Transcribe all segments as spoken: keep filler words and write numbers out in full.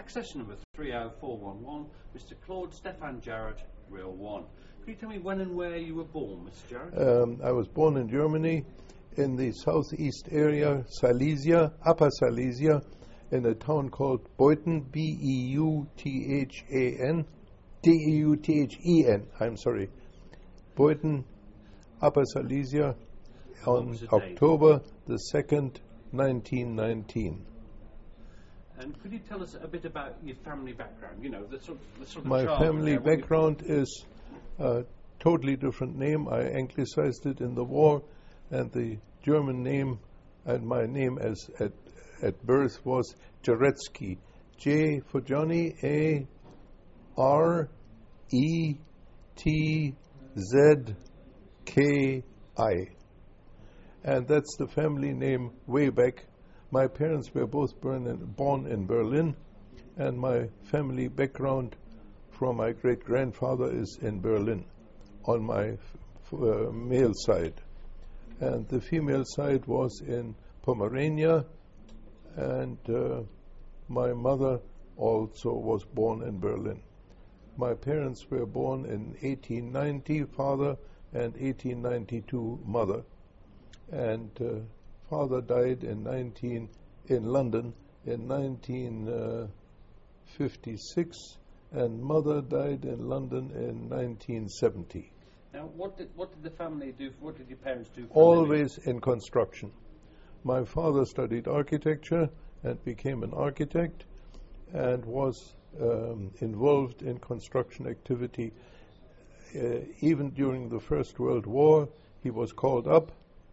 access number three oh four one one, Mister Claude Stefan Jarrett, real one. Could you tell me when and where you were born, Mister Jarrett? Um, I was born in Germany, in the southeast area, Silesia, Upper Silesia, in a town called Beuthen, B E U T H A N, D E U T H E N, I'm sorry. Beuthen, Upper Silesia, on October the second, nineteen nineteen. And could you tell us a bit about your family background? You know, the sort, the sort of My family there, background is a totally different name. I anglicized it in the war, and the German name and my name as at, at birth was Jaretsky. J for Johnny, A R E T Z K I. And that's the family name way back. My parents were both born in, born in Berlin, and my family background from my great-grandfather is in Berlin on my f- uh, male side. And the female side was in Pomerania, and uh, my mother also was born in Berlin. My parents were born in eighteen ninety, father, and eighteen ninety-two, mother. And uh, father died in nineteen in London in nineteen fifty-six, and mother died in London in nineteen seventy. Now, what did what did the family do? What did your parents do? For Always in construction. My father studied architecture and became an architect, and was um, involved in construction activity. Uh, even during the First World War, he was called up,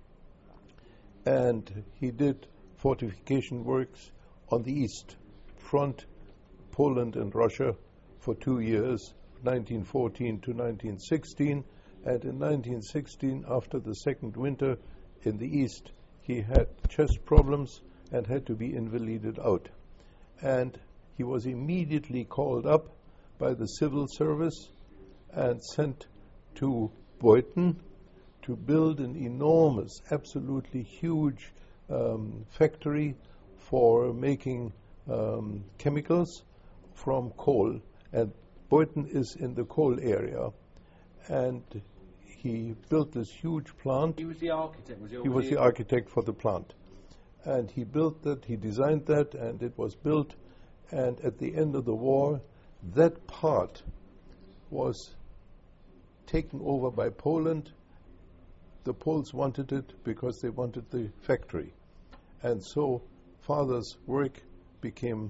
and he did fortification works on the East Front, Poland and Russia, for two years, nineteen fourteen to nineteen sixteen. And in nineteen sixteen, after the second winter in the East, he had chest problems and had to be invalided out. And he was immediately called up by the civil service and sent to Beuthen to build an enormous, absolutely huge um, factory for making um, chemicals from coal. And Beuthen is in the coal area. And he built this huge plant. He was the architect, was he? He was the architect for the plant. And he built that, he designed that, and it was built. And at the end of the war, that part was taken over by Poland. The Poles wanted it because they wanted the factory. And so father's work became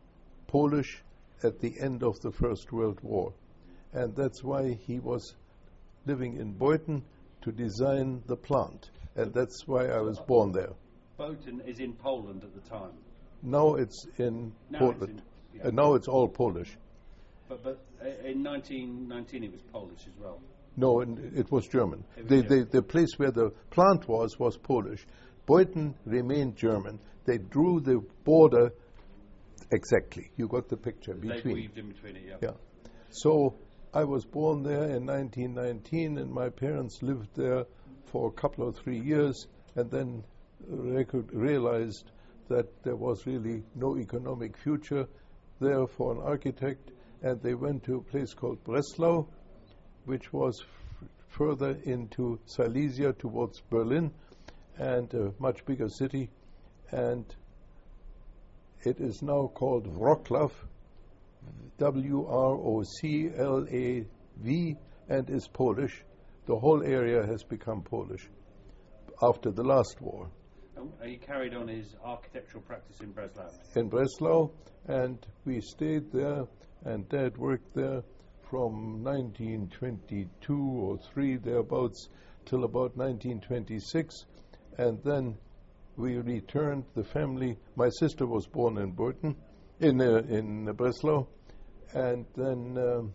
Polish at the end of the First World War. And that's why he was living in Beuthen to design the plant. And that's why I was born there. Beuthen is in Poland at the time. Now it's in now Poland. It's in, yeah. And now it's all Polish. But, but uh, in nineteen nineteen it was Polish as well. No, and it was German. It was the, German. The, the place where the plant was was Polish. Beuthen remained German. They drew the border exactly. You got the picture between. They weaved in between it, yeah. Yeah. So I was born there in nineteen nineteen, and my parents lived there for a couple of three years, and then rec- realized that there was really no economic future there for an architect, and they went to a place called Breslau, which was f- further into Silesia towards Berlin, and a much bigger city, and it is now called Wroclaw, W R O C L A V, and is Polish. The whole area has become Polish after the last war. And he carried on his architectural practice in Breslau. In Breslau, and we stayed there, and Dad worked there from nineteen twenty-two or three thereabouts till about nineteen twenty-six, and then we returned. The family. My sister was born in Beuthen, in uh, in Breslau, and then um,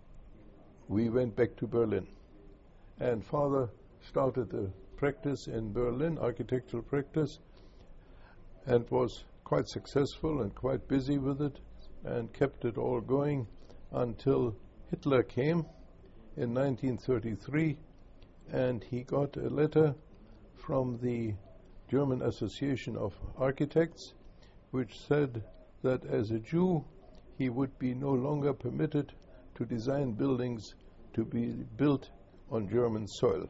we went back to Berlin. And father started a practice in Berlin, architectural practice, and was quite successful and quite busy with it, and kept it all going until Hitler came in nineteen thirty-three, and he got a letter from the German Association of Architects, which said that as a Jew he would be no longer permitted to design buildings to be built on German soil.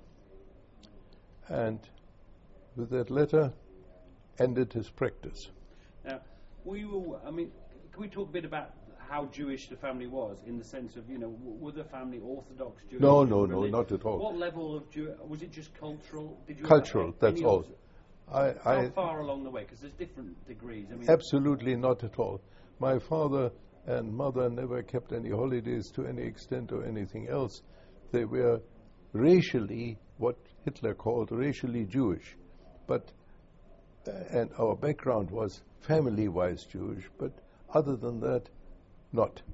And with that letter, ended his practice. Now, were you, I mean, can we talk a bit about how Jewish the family was, in the sense of, you know, w- were the family Orthodox Jewish? No, no, no, religion? not at all. What level of Jew, was it just cultural? Did you Cultural, have that's any all. obs- I, How I far along the way? Because there's different degrees. I mean, absolutely not at all. My father and mother never kept any holidays to any extent or anything else. They were racially what Hitler called racially Jewish, but uh, and our background was family-wise Jewish, but other than that, not.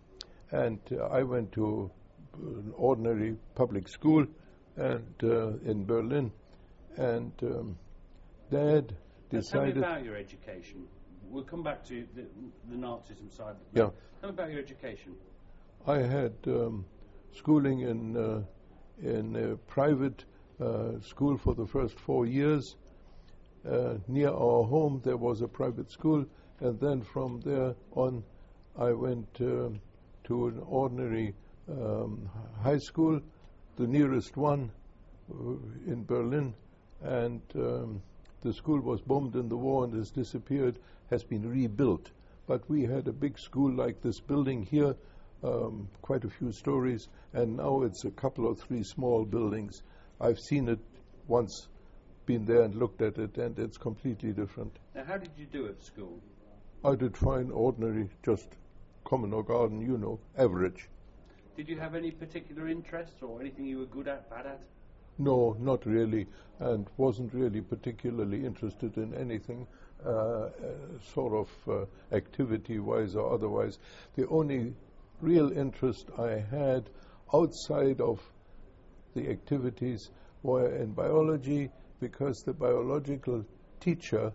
And uh, I went to an ordinary public school and uh, in Berlin, and um, Dad now decided. tell me about your education. We'll come back to the, the Nazism side. Yeah. Tell me about your education. I had um, schooling in uh, in a private uh, school for the first four years. Uh, near our home there was a private school, and then from there on I went uh, to an ordinary um, high school, the nearest one uh, in Berlin, and um, the school was bombed in the war and has disappeared, has been rebuilt. But we had a big school like this building here, um, quite a few stories, and now it's a couple or three small buildings. I've seen it once, been there and looked at it, and it's completely different. Now, how did you do at school? I did fine, ordinary, just common or garden, you know, average. Did you have any particular interests or anything you were good at, bad at? No, not really, and wasn't really particularly interested in anything uh, uh, sort of uh, activity-wise or otherwise. The only real interest I had outside of the activities were in biology, because the biological teacher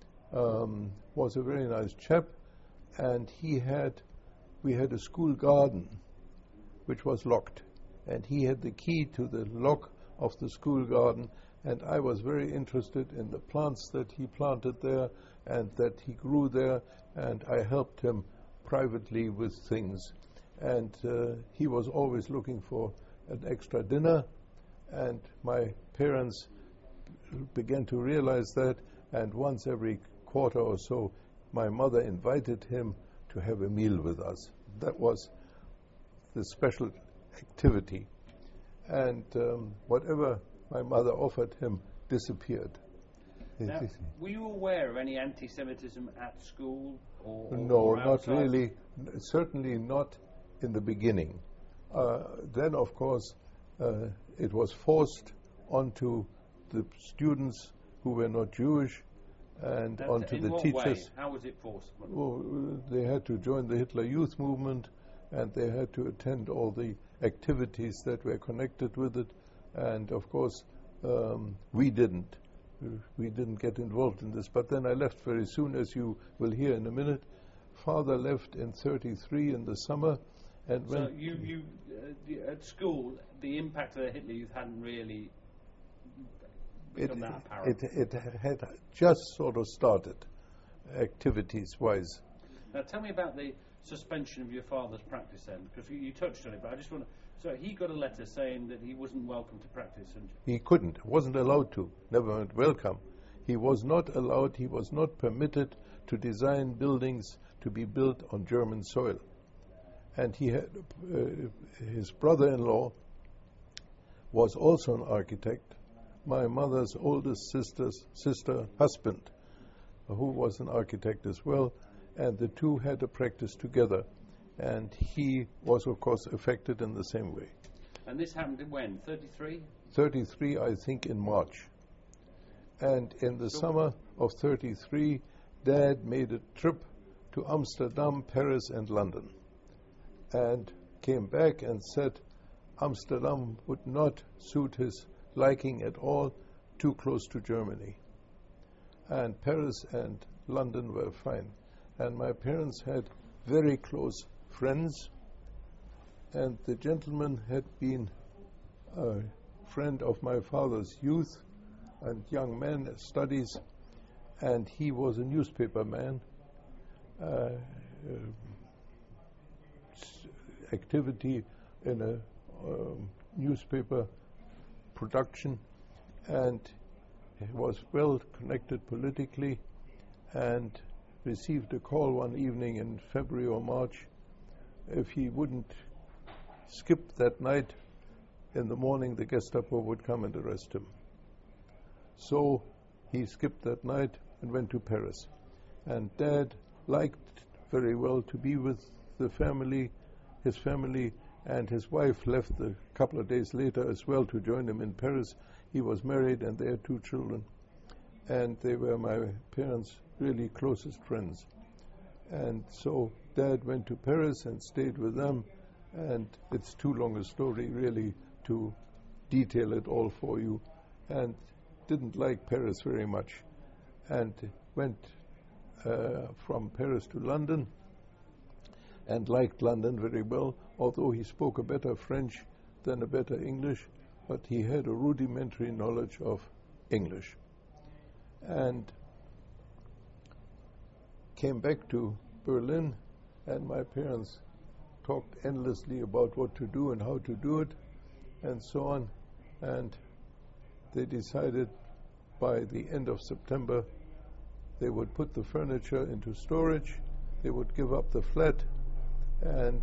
um, was a very nice chap, and he had, we had a school garden which was locked, and he had the key to the lock of the school garden, and I was very interested in the plants that he planted there and that he grew there, and I helped him privately with things. And uh, he was always looking for an extra dinner, and my parents began to realize that, and once every quarter or so my mother invited him to have a meal with us. That was the special activity. And um, whatever my mother offered him disappeared. Now, were you aware of any anti-Semitism at school? Or, or no, or not outside? really. N- certainly not in the beginning. Uh, then, of course, uh, it was forced onto the students who were not Jewish and That- onto in the what teachers. way? How was it forced? Well, they had to join the Hitler Youth Movement, and they had to attend all the activities that were connected with it. And of course, um, we didn't. We didn't get involved in this. But then I left very soon, as you will hear in a minute. Father left in thirty-three in the summer, and So went. you, you uh, the, at school, the impact of the Hitler Youth hadn't really It, become that apparent. it, it had just sort of started, activities-wise. Now, tell me about the suspension of your father's practice then, because you, you touched on it, but I just want to... So he got a letter saying that he wasn't welcome to practice, and He couldn't, wasn't allowed to, never went welcome. He was not allowed, he was not permitted to design buildings to be built on German soil. And he had, uh, his brother-in-law was also an architect, my mother's oldest sister's sister husband, who was an architect as well, and the two had a practice together. And he was, of course, affected in the same way. and this happened in when? thirty-three? thirty-three, I think, in March. And in the So- summer of thirty-three, Dad made a trip to Amsterdam, Paris, and London, and came back and said Amsterdam would not suit his liking at all, too close to Germany. And Paris and London were fine. And my parents had very close friends, and the gentleman had been a friend of my father's youth and young men studies, and he was a newspaper man, uh, uh, activity in a um, newspaper production, and he was well connected politically, and received a call one evening in February or March. If he wouldn't skip that night, in the morning the Gestapo would come and arrest him. So he skipped that night and went to Paris. And Dad liked very well to be with the family, his family, and his wife left a couple of days later as well to join him in Paris. He was married and they had two children. And they were my parents' really closest friends. And so Dad went to Paris and stayed with them. And it's too long a story really to detail it all for you. And didn't like Paris very much. And went uh, from Paris to London and liked London very well, although he spoke a better French than a better English, but he had a rudimentary knowledge of English. And came back to Berlin, and my parents talked endlessly about what to do and how to do it, and so on. And they decided by the end of September they would put the furniture into storage, they would give up the flat, and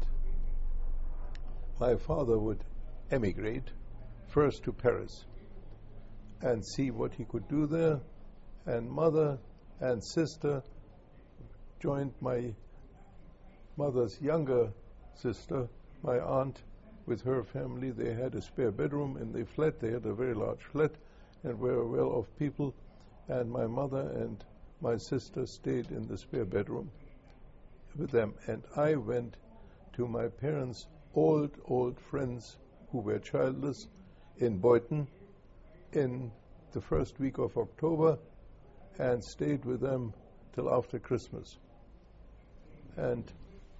my father would emigrate first to Paris and see what he could do there. And mother and sister joined my mother's younger sister, my aunt, with her family. They had a spare bedroom in the flat. They had a very large flat and were well-off people. And my mother and my sister stayed in the spare bedroom with them. And I went to my parents' old, old friends who were childless in Beuthen in the first week of October and stayed with them till after Christmas. And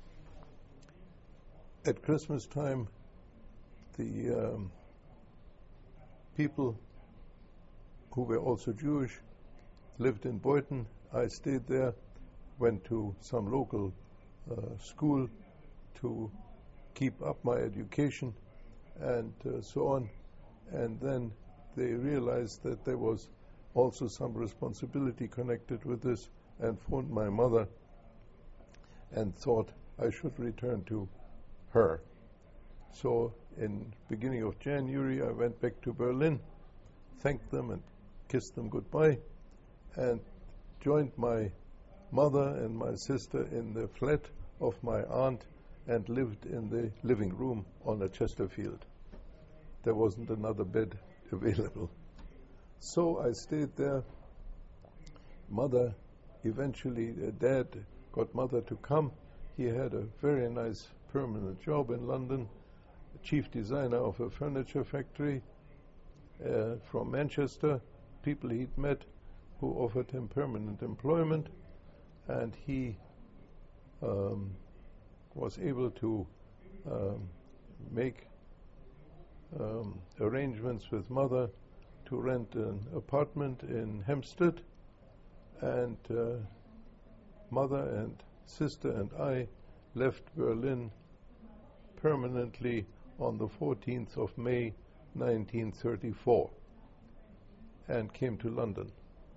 at Christmas time, the um, people who were also Jewish lived in Beuthen. I stayed there, went to some local uh, school to keep up my education and uh, so on. And then they realized that there was also some responsibility connected with this and phoned my mother and thought I should return to her. So in beginning of January I went back to Berlin, thanked them and kissed them goodbye, and joined my mother and my sister in the flat of my aunt and lived in the living room on a Chesterfield. There wasn't another bed available. So I stayed there. Mother, eventually uh, Dad got mother to come. He had a very nice permanent job in London, chief designer of a furniture factory uh, from Manchester, people he'd met who offered him permanent employment, and he um, was able to um, make um, arrangements with mother to rent an apartment in Hampstead, and uh, mother and sister and I left Berlin permanently on the fourteenth of May nineteen thirty-four and came to London.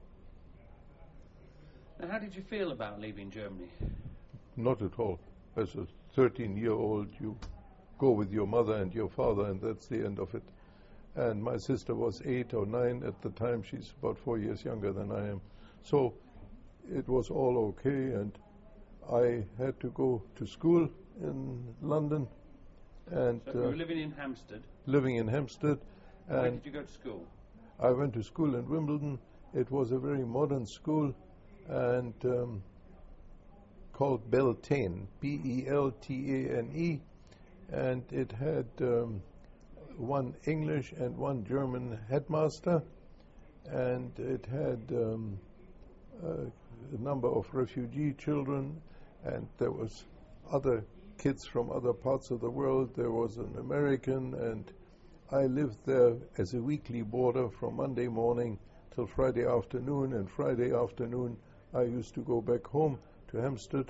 And how did you feel about leaving Germany? Not at all. As a thirteen-year-old, you go with your mother and your father, and that's the end of it. And my sister was eight or nine at the time. She's about four years younger than I am. So it was all okay, and I had to go to school in London. And so you were uh, living in Hampstead? Living in Hampstead. And where did you go to school? I went to school in Wimbledon. It was a very modern school, and um, called Beltane, B E L T A N E, and it had um, one English and one German headmaster, and it had um, uh, a number of refugee children, and there was other kids from other parts of the world. There was an American, and I lived there as a weekly boarder from Monday morning till Friday afternoon, and Friday afternoon I used to go back home to Hampstead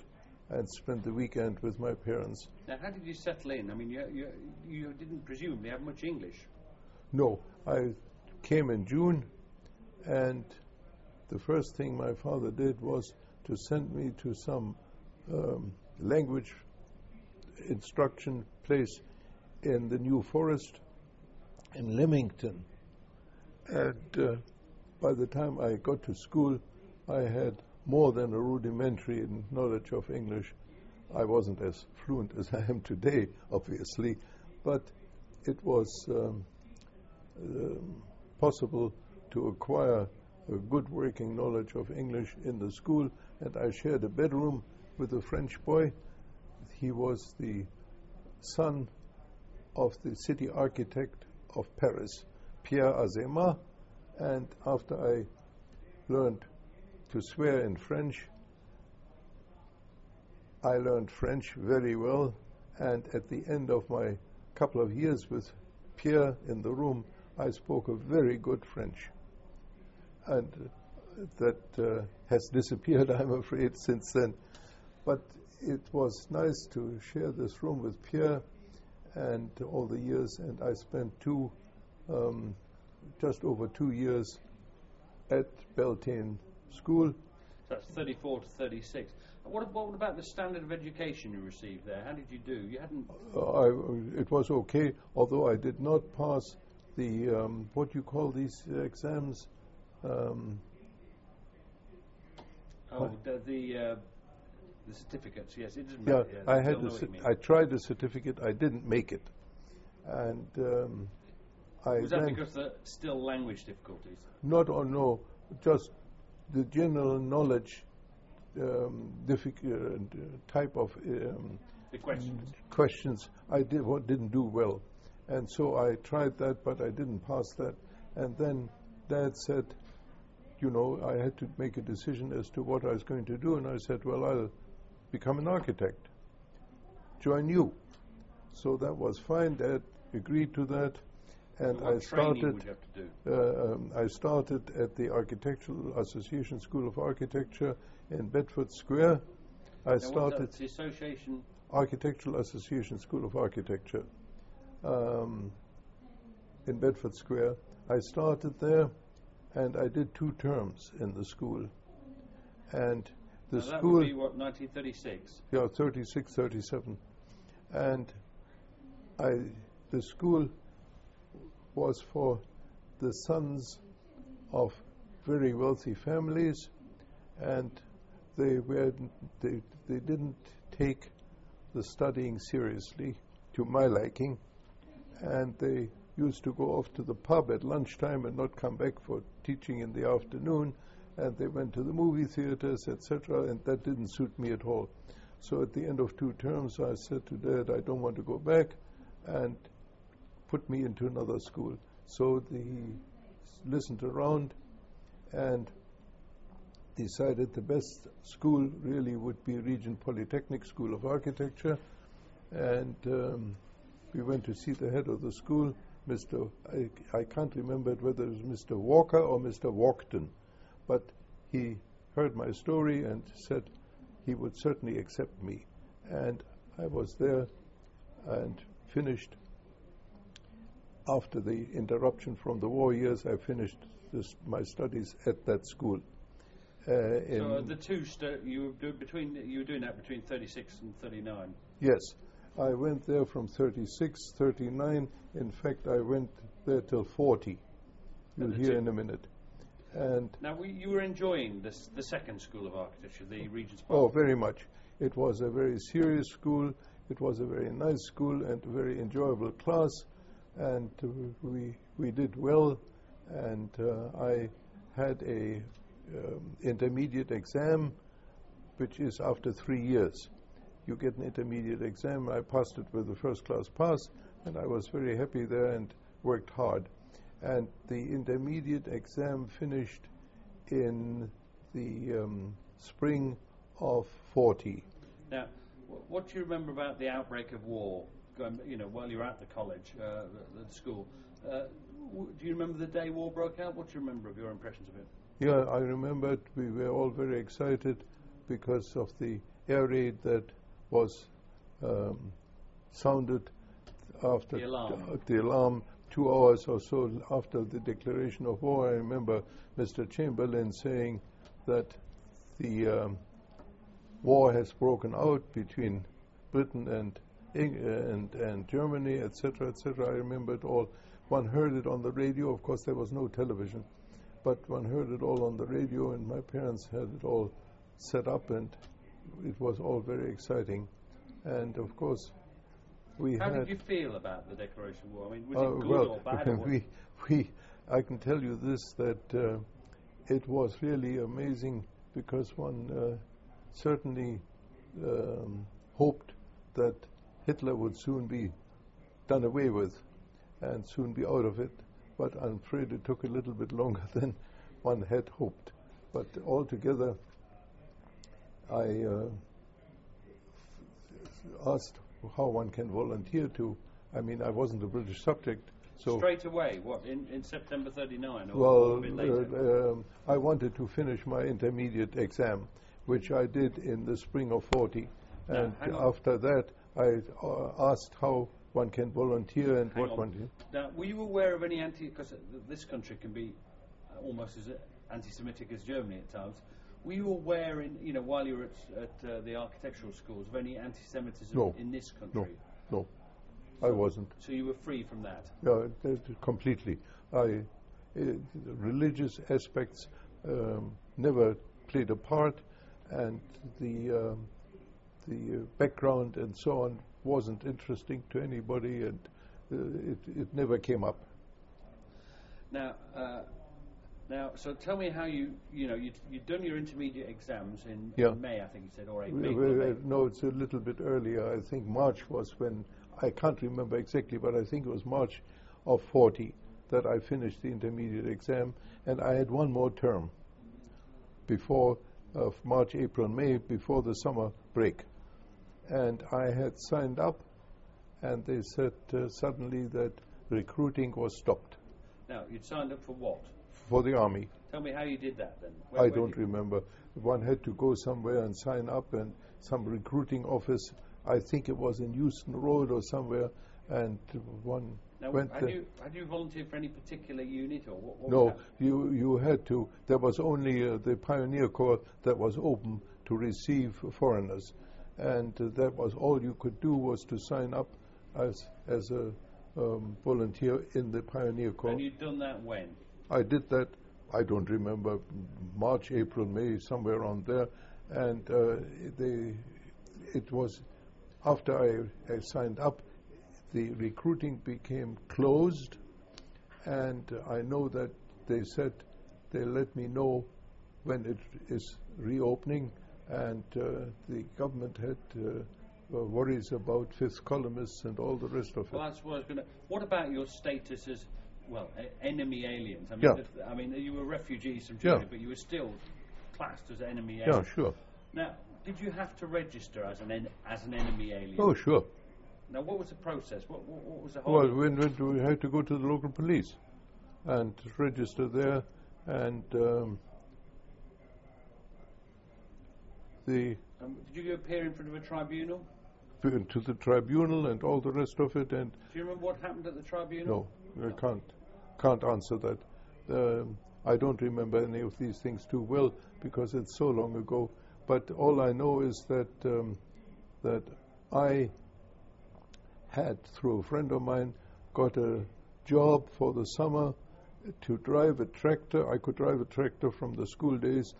and spent the weekend with my parents. Now, how did you settle in? I mean, you, you, you didn't presumably have much English. No, I came in June, and the first thing my father did was to send me to some um, language instruction place in the New Forest in Leamington. And uh, by the time I got to school, I had more than a rudimentary knowledge of English. I wasn't as fluent as I am today, obviously, but it was um, um, possible to acquire a good working knowledge of English in the school, and I shared a bedroom with a French boy. He was the son of the city architect of Paris, Pierre Azéma, and after I learned to swear in French, I learned French very well, and at the end of my couple of years with Pierre in the room, I spoke a very good French. And uh, that uh, has disappeared, I'm afraid, since then. But it was nice to share this room with Pierre and all the years, and I spent two, um, just over two years at Beltane School. So that's thirty-four to thirty-six. What, what about the standard of education you received there? How did you do? You hadn't... Uh, I, it was okay, although I did not pass the, um, what you call these uh, exams? Um, oh, the... the uh, The certificates, yes, it doesn't yeah, matter. Yeah, I had. A c- I tried the certificate. I didn't make it, and um, I. Was that because of the still language difficulties? Not or no, just the general knowledge, um, diffic- uh, type of um, the questions. Questions I did what didn't do well, and so I tried that, but I didn't pass that. And then Dad said, you know, I had to make a decision as to what I was going to do, and I said, well, I'll become an architect, join you. So that was fine. Dad agreed to that, and so what I started. Training would you have to do? Uh, um, I started at the Architectural Association School of Architecture in Bedford Square. I now started the association. Architectural Association School of Architecture um, in Bedford Square. I started there, and I did two terms in the school, and. The now that school, would be what, nineteen thirty-six? Yeah, thirty-six, thirty-seven. And I, the school was for the sons of very wealthy families, and they were they, they didn't take the studying seriously, to my liking, and they used to go off to the pub at lunchtime and not come back for teaching in the afternoon. And they went to the movie theaters, et cetera, and that didn't suit me at all. So at the end of two terms, I said to Dad, I don't want to go back, and put me into another school. So the, he listened around and decided the best school really would be Regent Polytechnic School of Architecture. And um, we went to see the head of the school, Mister I, I can't remember whether it was Mister Walker or Mister Walkton. But he heard my story and said he would certainly accept me. And I was there and finished. After the interruption from the war years, I finished this, my studies at that school. Uh, so uh, the two stu- you were do- between you were doing that between thirty-six and thirty-nine. Yes, I went there from thirty-six, thirty-nine. In fact, I went there till forty. You'll hear in a minute. And now, we, you were enjoying this, the second School of Architecture, the Regent's Park? Oh, very much. It was a very serious school. It was a very nice school and a very enjoyable class. And uh, we we did well. And uh, I had a um, intermediate exam, which is after three years. You get an intermediate exam. I passed it with a first-class pass, and I was very happy there and worked hard. And the intermediate exam finished in the um, spring of forty. Now, w- what do you remember about the outbreak of war? Going, you know, while you were at the college, uh, the, the school, uh, w- do you remember the day war broke out? What do you remember of your impressions of it? Yeah, I remembered we were all very excited because of the air raid that was um, sounded after The alarm. t- the alarm two hours or so after the declaration of war. I remember Mister Chamberlain saying that the um, war has broken out between Britain and Eng- uh, and, and Germany, et cetera, et cetera. I remember it all. One heard it on the radio. Of course, there was no television, but one heard it all on the radio, and my parents had it all set up, and it was all very exciting. And of course, we How had. did you feel about the declaration of war? I mean, was Uh, it good well, or bad? Or what? we, we, I can tell you this, that uh, it was really amazing, because one uh, certainly um, hoped that Hitler would soon be done away with and soon be out of it, but I'm afraid it took a little bit longer than one had hoped. But altogether, I uh, asked how one can volunteer to. I mean, I wasn't a British subject, so Straight away, what, in, in September thirty-nine or, or well, a bit later? uh, um, I wanted to finish my intermediate exam, which I did in the spring of forty, Now, and hang on. after that, I uh, asked how one can volunteer and Hang what on. one can. Now, were you aware of any anti... Because this country can be uh, almost as anti-Semitic as Germany at times. Were you aware, in, you know, while you were at, at uh, the architectural schools, of any anti-Semitism No. in this country? No, I wasn't. So you were free from that? Yeah, that- completely. I, uh, religious aspects um, never played a part, and the um, the uh, background and so on wasn't interesting to anybody, and uh, it it never came up. Now, uh, now, so tell me how you, you know, you'd, you'd done your intermediate exams in, Yeah. in May, I think you said, or Uh, April, uh, May. No, it's a little bit earlier. I think March was when, I can't remember exactly, but I think it was March of forty that I finished the intermediate exam, and I had one more term before of March, April, May, before the summer break. And I had signed up, and they said uh, suddenly that recruiting was stopped Now, you'd signed up for what? for the army. Tell me how you did that then. Where- I where don't did you- remember. One had to go somewhere and sign up, and some recruiting office, I think it was in Euston Road or somewhere, and one Now, went had there. you, had you volunteered for any particular unit, or what, what was No, that? you, you had to. There was only uh, the Pioneer Corps that was open to receive foreigners, and uh, that was all you could do, was to sign up as as a um, volunteer in the Pioneer Corps. And you'd done that when? I did that, I don't remember, March, April, May, somewhere around there. And uh, they, it was after I, I signed up, the recruiting became closed. And uh, I know that they said they let me know when it is reopening. And uh, the government had uh, uh, worries about fifth columnists and all the rest of it. Well, that's what I was going to... What about your status as, well, e- enemy aliens? I mean, Yeah. if- I mean, you were refugees from Yeah. Germany, but you were still classed as enemy Yeah, aliens. sure. Now, did you have to register as an en- as an enemy alien? Oh, sure. Now, what was the process? What, what, what was the whole... Well, when, when we had to go to the local police and register there, and um, the Um, did you appear in front of a tribunal? to the tribunal and all the rest of it. And Do you remember what happened at the tribunal? no, I can't can't answer that. Um, I don't remember any of these things too well because it's so long ago. But all I know is that um, that I had, through a friend of mine, got a job for the summer to drive a tractor. I could drive a tractor from the school days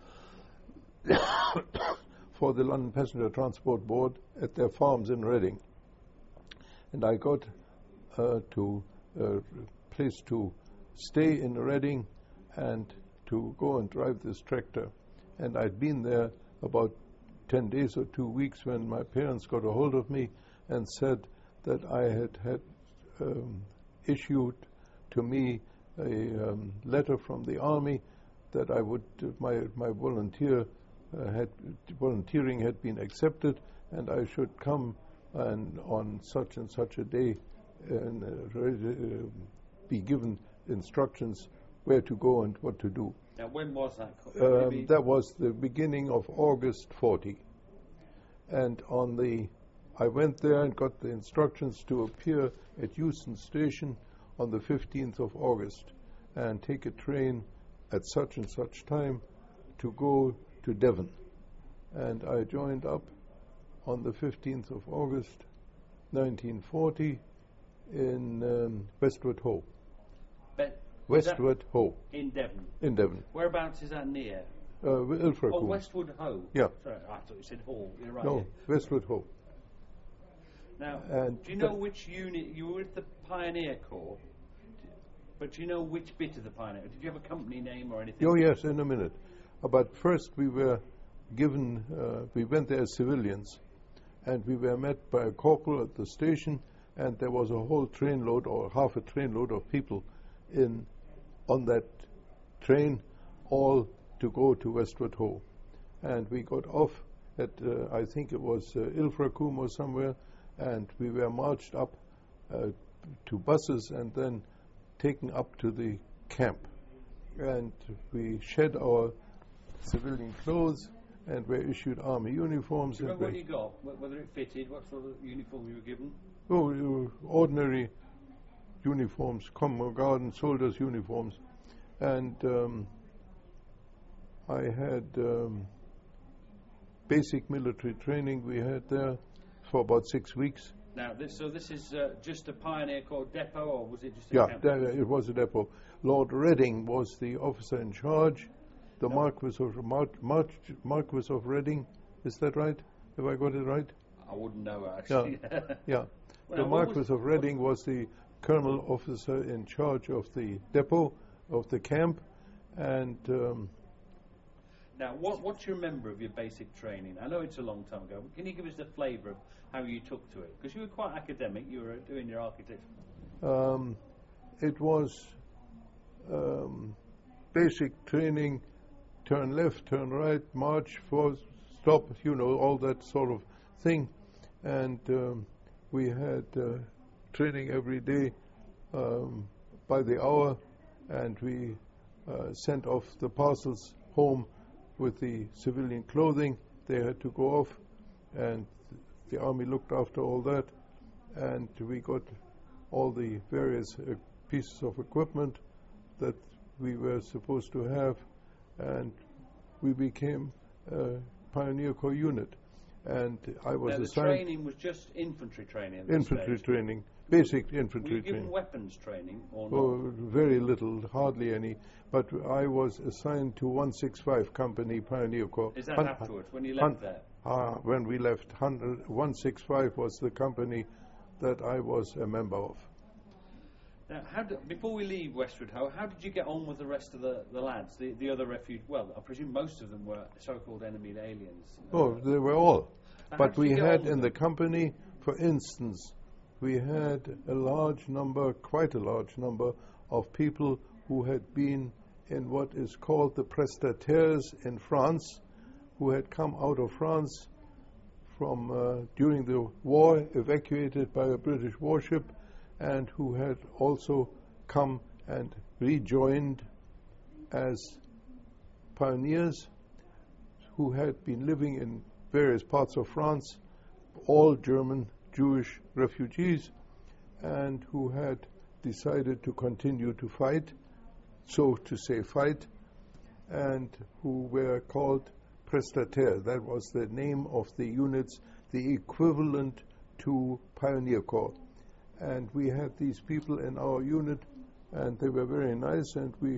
for the London Passenger Transport Board at their farms in Reading. And I got uh, to a place to stay in Reading and to go and drive this tractor. And I'd been there about ten days or two weeks when my parents got a hold of me and said that I had had um, issued to me a um, letter from the army that I would uh, my my volunteer uh, had volunteering had been accepted, and I should come and on such and such a day and uh, re- uh, be given instructions where to go and what to do. Now, when was that? co- Um, maybe- that was the beginning of August forty. And on the, I went there and got the instructions to appear at Euston Station on the fifteenth of August and take a train at such and such time to go to Devon. And I joined up on the fifteenth of August, nineteen forty, in um, Westward Ho. Be- Westward Ho. In Devon. In Devon. Whereabouts is that near? Uh, Ilfracombe. Oh, Westwood Ho. Yeah. Sorry, I thought you said Hall. You're right. No, Westward Ho. Now, And do you know which unit you were with the Pioneer Corps? But do you know which bit of the Pioneer? Did you have a company name or anything? Oh yes, in a minute. Uh, but first we were given, uh, we went there as civilians, and we were met by a corporal at the station, and there was a whole trainload or half a trainload of people in on that train, all to go to Westward Ho. And we got off at, uh, I think it was uh, Ilfracombe or somewhere, and we were marched up uh, to buses and then taken up to the camp. And we shed our civilian clothes and were issued army uniforms. Do you and remember what you got? Wh- Whether it fitted? What sort of uniform you were given? Oh, uh, ordinary uniforms, common garden soldiers' uniforms. And um, I had um, basic military training we had there for about six weeks. Now, this, so this is uh, just a Pioneer Corps depot, or was it just a Yeah, camp? that, it was a depot. Lord Reading was the officer in charge. The No. Marquis of Mar- Mar- Marquis of Reading, is that right? Have I got it right? I wouldn't know, actually. Yeah. Well, The now, what Marquis was- of Reading was the colonel officer in charge of the depot, of the camp, and um, Now, what, what do you remember of your basic training? I know it's a long time ago, but can you give us the flavour of how you took to it? Because you were quite academic, you were doing your architecture. um, it was um, basic training, turn left, turn right, march, forward, stop, you know, all that sort of thing. And um, we had uh, training every day um, by the hour, and we uh, sent off the parcels home with the civilian clothing. They had to go off, and the army looked after all that, and we got all the various uh, pieces of equipment that we were supposed to have, and we became a Pioneer Corps unit. And I was Now, the assigned training was just infantry training at this infantry stage. training, basic Were infantry you given training. weapons training or not? Oh, very little, hardly any. But I was assigned to one sixty-five Company Pioneer Corps. Is that Hun- afterwards, when you hun- left there? Ah, when we left, one hundred one sixty-five was the company that I was a member of. Now, how do, before we leave Westward Ho, how did you get on with the rest of the, the lads, the, the other refugees? Well, I presume most of them were so-called enemy aliens. Oh, they were all. Now, how But did we you get on had with in the them? company, for instance, we had a large number, quite a large number, of people who had been in what is called the prestataires in France, who had come out of France from uh, during the war, evacuated by a British warship, and who had also come and rejoined as pioneers, who had been living in various parts of France, all German Jewish refugees, and who had decided to continue to fight, so to say fight, and who were called prestataires. That was the name of the units, the equivalent to Pioneer Corps. And we had these people in our unit, and they were very nice, and we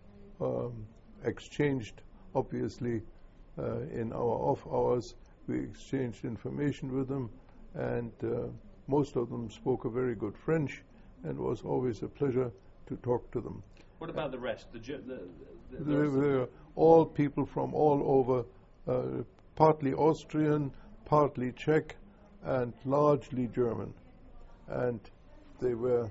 um, exchanged, obviously, uh, in our off hours, we exchanged information with them, and uh, most of them spoke a very good French, and it was always a pleasure to talk to them. What about the rest? The, Ge- the, the, the They rest of- were all people from all over, uh, partly Austrian, partly Czech, and largely German. And they were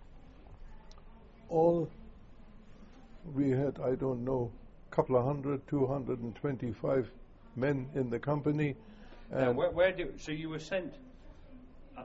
all, we had, I don't know, a couple of hundred, two hundred twenty-five men in the company. Now, And where, where do, so you were sent